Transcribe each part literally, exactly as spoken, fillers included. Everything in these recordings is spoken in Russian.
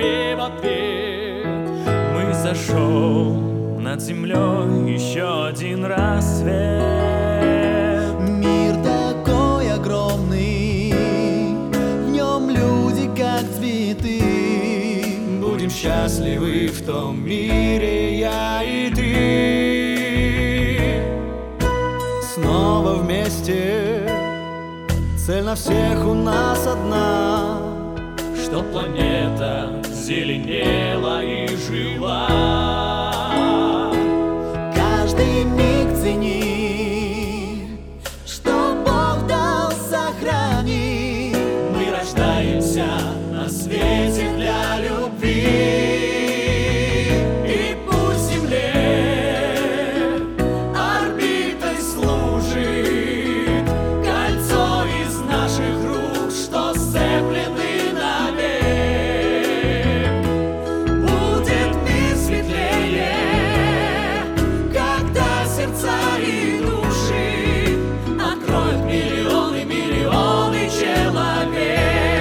тебе в ответ. Мы зашел над землей еще один рассвет. Мир такой огромный, в нем люди как цветы. Будем счастливы в том мире, я и ты. Снова вместе, цель на всех у нас одна, чтоб планета зеленела и жила. Каждый миг цени, что Бог дал, сохрани. Мы рождаемся на свете для любви. И пусть Земле орбитой служит кольцо из наших рук, что сцеплены навек. Будет мир светлее, когда сердца и души откроют миллионы, миллионы человек.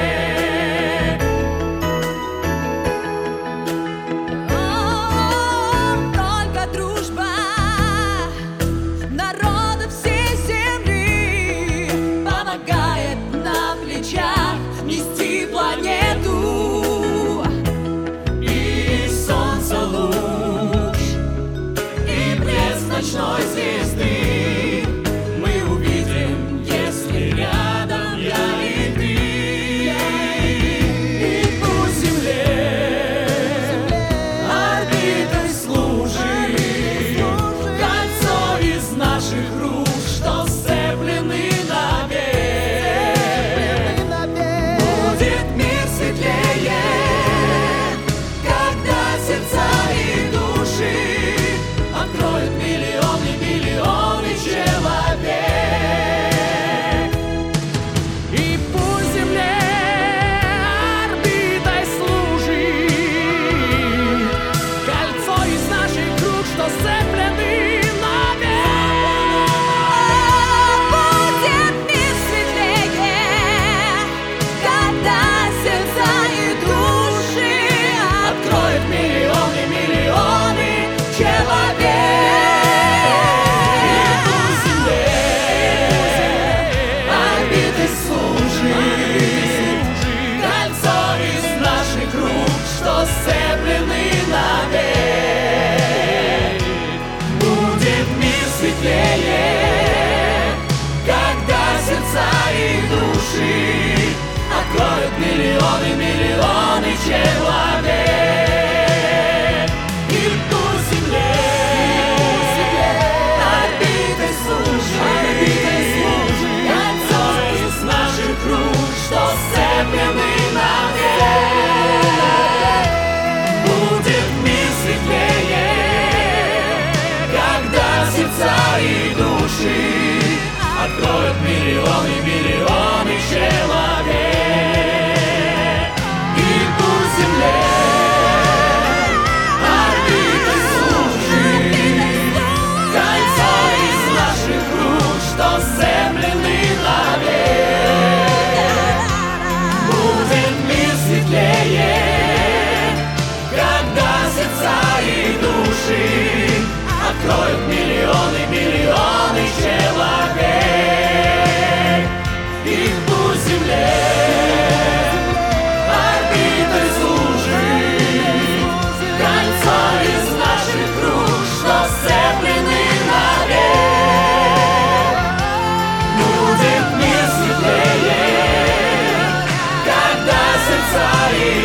Нести планету, и солнце луч, и блеск ночной звезды мы увидим, если рядом я и ты. И пусть Земле орбитой служит кольцо из наших рук, что сцеплены навек. Сцеплены навек. Будет мир светлее, когда сердца и души откроют миллионы, миллионы человек. И пусть Земле орбитой служит кольцо из наших рук, что сцеплены навек. И души откроют миллионы, миллионы человек. И пусть Земле орбитой служит кольцо из наших рук, что сцеплены навек. Будет мир светлее, когда сердца и души откроют миллионы, миллионы человек. И пусть Земле орбитой служит кольцо из наших рук, что сцеплены навек. Будет мир светлее, когда сердца и